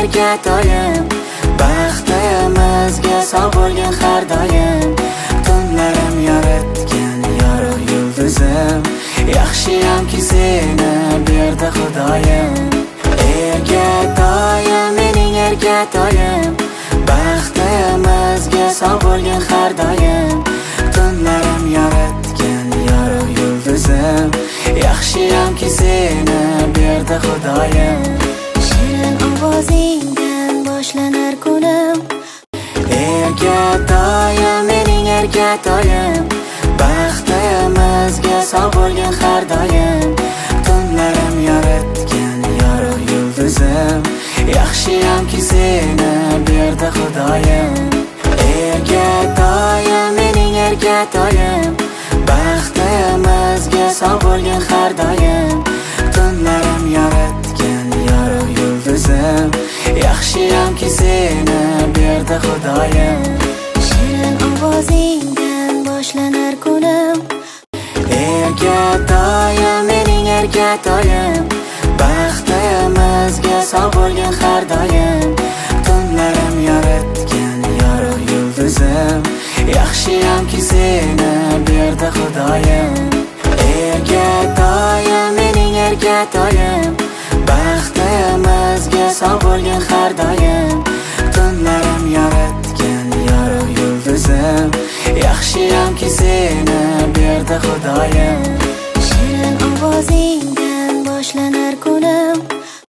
erkatoyim, baxtimizga sog' bo'lgin har doim. Tunlarim yoritgan yorug' yulduzim, yaxshiyamki seni berdi Xudoyim. Erkatoyim, mening erkatoyim, baxtimizga sog' bo'lgin har doim. Tunlarim yoritgan yorug' yulduzim, yaxshiyamki seni berdi Xudoyim. Shirin ovozingdan boshlanar kunim. Erkatoyim, mening erkatoyim, baxtimizga sog' bo'lgin har doim. Tunlarim yoritgan yorug' yulduzim, yaxshiyamki seni berdi Xudoyim. Erkatoyim, mening erkatoyim, baxtimizga sog' bo'lgin har doim. Tunlarim yoritgan yorug' yulduzim, yaxshiyamki seni berdi Xudoyim. Shirin ovozingdan boshlanar kunim. Erkatoyim, mening erkatoyim, baxtimizga sog' bo'lgin har doim. Tunlarim yoritgan yorug' yulduzim, yaxshiyamki seni berdi Xudoyim. Erkatoyim, mening erkatoyim, baxtimizga sog' bo'lgin har doim. Tunlarim yoritgan yorug' yulduzim, yaxshiyamki seni berdi Xudoyim.